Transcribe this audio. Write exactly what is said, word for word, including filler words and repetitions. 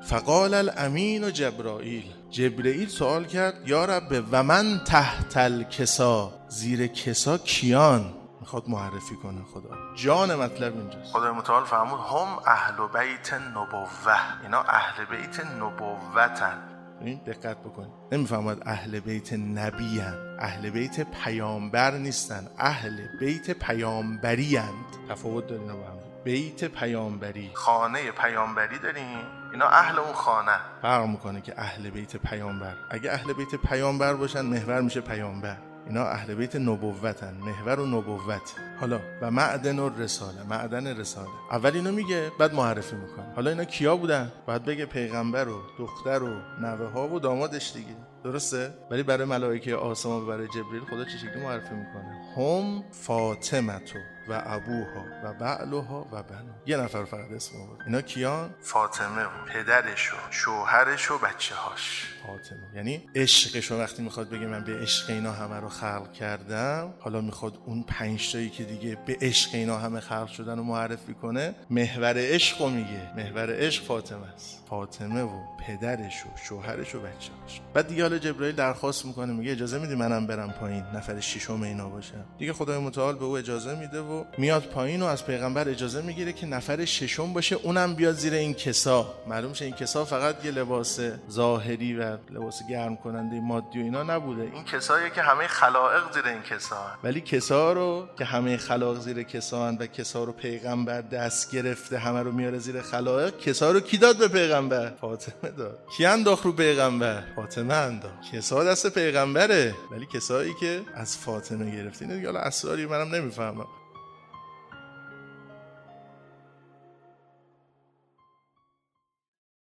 فقال الامین و جبرائیل، جبرائیل سوال کرد یا رب و من تحت الکسا، زیر کسا کیان؟ میخواد معرفی کنه خدا. جان مطلب اینجاست. خدای متعال فرمود هم اهل بیت نبوه، اینا اهل بیت نبوتن. این دقت بکنید، نمیفهمد اهل بیت نبی هن. اهل بیت پیامبر نیستن، اهل بیت پیامبری هند. تفاوت دارین با هم. بیت پیامبری، خانه پیامبری داریم، اینا اهل اون خانه. فرق میکنه که اهل بیت پیامبر، اگه اهل بیت پیامبر باشن محور میشه پیامبر، اینا اهل بیت نبوتن، محور و نبوت. حالا و معدن و رساله، معدن رساله اول اینو میگه بعد معرفی میکنه. حالا اینا کیا بودن؟ باید بگه پیغمبر و دختر و نوه ها و دامادش دیگه، درسته؟ ولی برای ملائکه آسمان و برای جبریل خدا چه شکلی معرفی میکنه؟ هم فاطمه و ابوها و بعلها و بنو. یه نفر فقط اسم آورد. اینا کیان؟ فاطمه و پدرش و شوهرش و بچه هاش. فاطمه یعنی عشقش رو وقتی میخواد بگه من به عشق اینا همه رو خلق کردم، حالا میخواد اون پنج تایی که دیگه به عشق اینا همه خلق شدن رو معرفی کنه. محور عشق رو میگه، محور عشق فاطمه است. فاطمه و پدرش و شوهرش و بچه‌هاش. بعد دیگه حالا جبرائیل درخواست میکنه، میگه اجازه میدی منم برم پایین، نفر ششم اینا باشم. دیگه خدای متعال به او اجازه میده و میاد پایین و از پیغمبر اجازه میگیره که نفر ششم باشه، اونم بیاد زیر این کسا. معلوم شه این کسا فقط یه لباس ظاهری و لباس گرم کننده مادی و اینا نبوده، این کساییه که همه خلائق زیر این کسا هن. ولی کسا رو که همه خلائق زیر کسا هن و کسا رو پیغمبر دست گرفته همه رو میاره زیر خلائق، کسا رو کی داد به پیغمبر؟ فاطمه داد. کی انداخت رو پیغمبر؟ فاطمه انداخت. کسا دست پیغمبره، ولی کسایی که از فاطمه گرفته. اینو دیگه حالا اسراری منم نمیفهمم.